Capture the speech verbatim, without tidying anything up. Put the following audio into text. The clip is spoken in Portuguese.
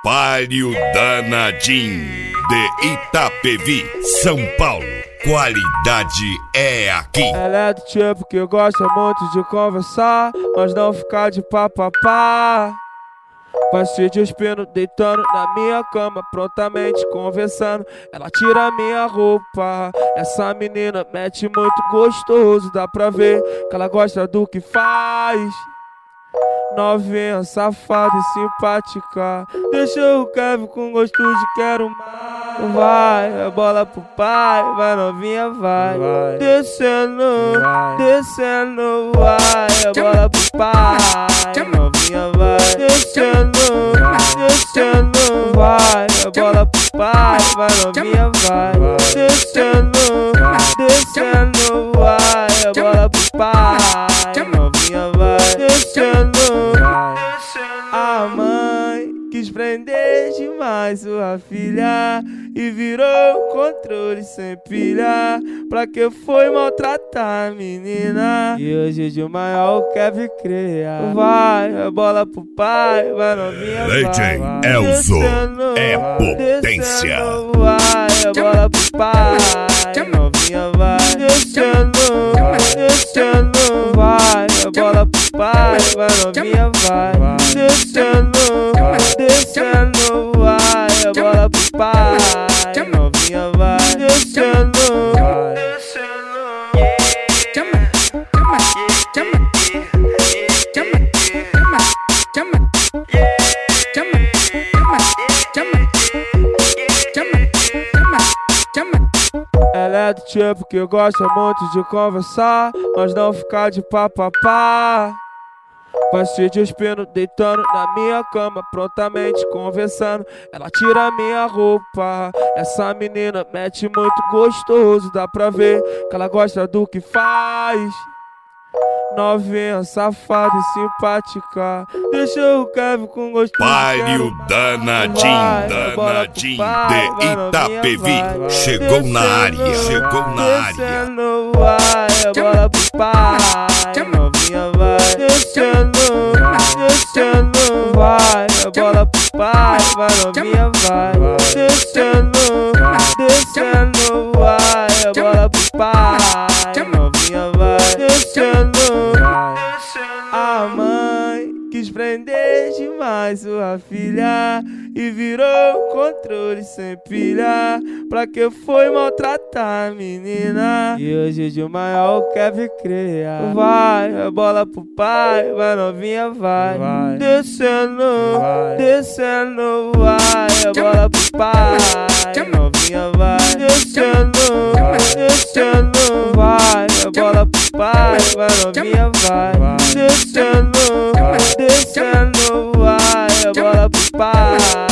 Trabalho danadinho de Itapevi, São Paulo. Qualidade é aqui. Ela é do tipo que gosta muito de conversar, mas não ficar de papapá. Vai se despindo, deitando na minha cama, prontamente conversando. Ela tira minha roupa. Essa menina mete muito gostoso, dá pra ver que ela gosta do que faz. Novinha, safada e simpática, deixa o Kevin com gosto de quero mais. Vai, a bola pro pai, vai novinha, vai, vai. Descendo, vai. Descendo, vai, a bola pro pai, novinha, vai. Descendo, descendo, vai, a bola pro pai, vai novinha, vai. Descendo, descendo, vai, a bola pro pai, novinha, vai. Descendo. A mãe quis prender demais sua filha e virou controle sem pilha. Pra que foi maltratar a menina? E hoje de maior quer criar. Vai, a bola pro pai, vai novinha, vai. D J Elzo é potência. Vai, a bola pro pai, novinha, vai. Descendo, descendo, vai, a bola pro pai, vai novinha, vai. Descendo, descendo, vai, a bola pro pai, novinha, vai. Descendo, ela é do tipo que gosta muito de conversar, mas não ficar de papapá. Vai se despindo, deitando na minha cama, prontamente conversando. Ela tira minha roupa. Essa menina mete muito gostoso, dá pra ver que ela gosta do que faz. Novinha, safada e simpática, deixa o Kevin com gosto de Palio danadinho, danadinho de Itapevi. Chegou na área, chegou na área. Descendo, vai, a bola pro pai, novinha, vai. Descendo, descendo, vai, a bola pro pai, vai novinha, vai. Descendo, descendo, vai, a bola pro pai, novinha, vai. Descendo. A mãe quis prender demais sua filha e virou controle sem pilha. Pra que foi maltratar a menina? E hoje de maior quer criar. Vai, a bola pro pai, vai novinha, vai. vai. Descendo, vai. Descendo, vai, a bola pro pai, novinha, vai. Descendo, descendo, vai, a bola pro pai, vai novinha, vai. Descendo, descendo, vai, a bola pro pai.